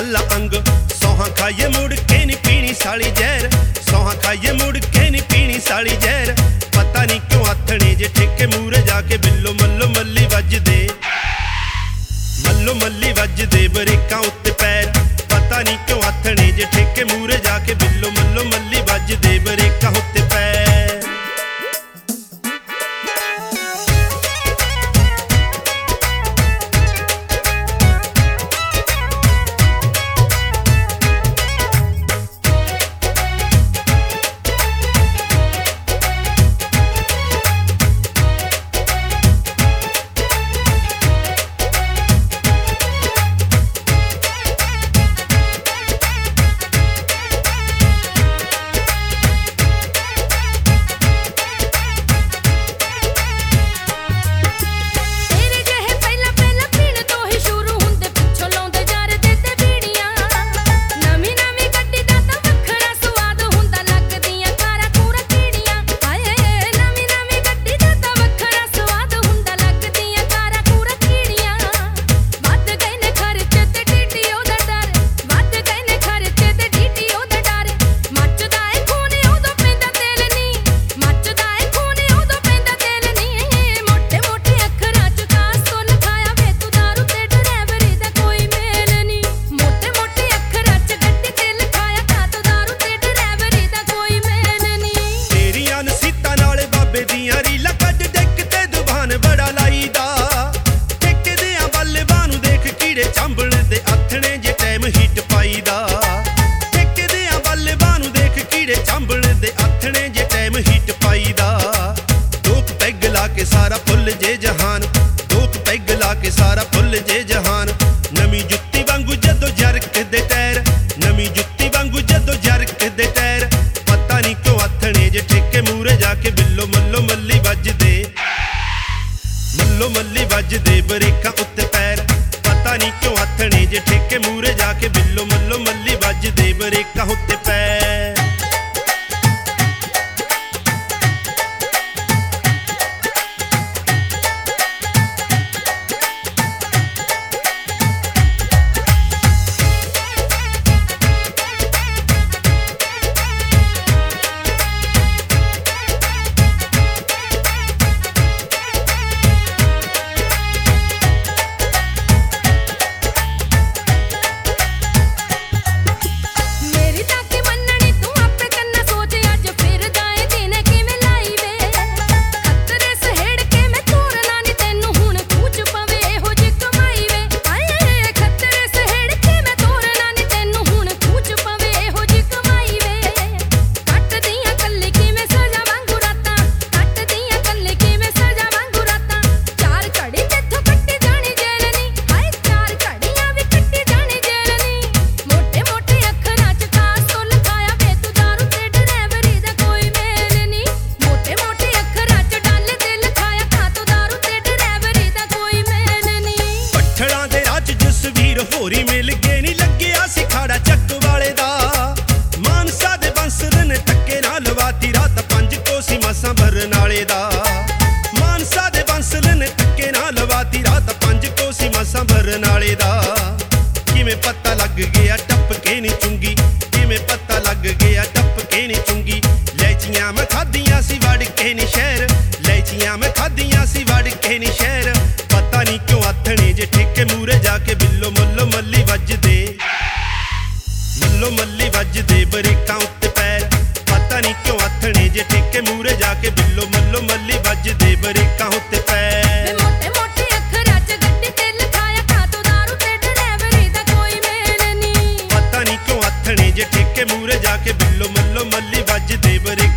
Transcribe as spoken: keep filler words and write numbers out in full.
काला अंग सौहा खाइए मुड़ के नी पीनी साली जहर सौहा खाइए मुड़ के नी पीनी साली जहर पता नहीं क्यों आथने जे ठेके मूरे जाके बिल्लो मल्लो मल्ली वजदे मल्लो मल्ली वजदे बरेकां उत्ते पैर पता नहीं क्यों आथने जे ठेके मूरे जाके बिल्लो मल्लो मल्ली वजदे बरेकां उत्ते पैर। सारा फुल जे जहान दो पैग ला के सारा फुल जे जहान नवी जुत्ती वांगू जदों जरक दे टैर नवी जुत्ती वांगू जदों जरक दे टैर पता नहीं क्यों आथने जे ठेके मूरे जाके बिल्लो मल्लो मल्ली वजदे मल्लो मल्ली वजदे बरेकां उत्ते पैर पता नहीं क्यों आथने जे ठेके मूरे जाके बिल्लो मल्लो मल्ली वजदे बरेकां उत्ते पैर। होरी मिल के नहीं लग्या सिखाड़ा चक वाले दा मानसा दे बंसर ने धक्के नाल लवाती रात पंज कोसी मसां भरन वाले दा मानसा दे बंसर ने धक्के नाल लवाती रात पंज कोसी मसां भरन वाले दा किवें पता लग गया टप के नहीं चुंगी किवें पता लग गया टप के नहीं चुंगी लैचियां मैं खादियां सी वड़ के नहीं शहर लैचियां मैं खादियां सी वड़ के नहीं शहर पता नहीं क्यों आथने जे ठेके मूरे जाके बिल्लो मल्लो मल्ली वजदे मल्लो मल्ली वजदे बरेकां उत्ते पैर पता नहीं क्यों आथने जे ठेके मूरे जाके बिल्लो मल्लो मल्ली वजदे बरेकां उत्ते पैर। मोटे मोटे अखरां च गड्डी ते लिखाया खातो दारू ते ड्राइवरी दा कोई मेल नहीं पता नहीं क्यों आथने जे ठेके मूरे जाके बिल्लो मल्लो मल्ली वजदे बरेकां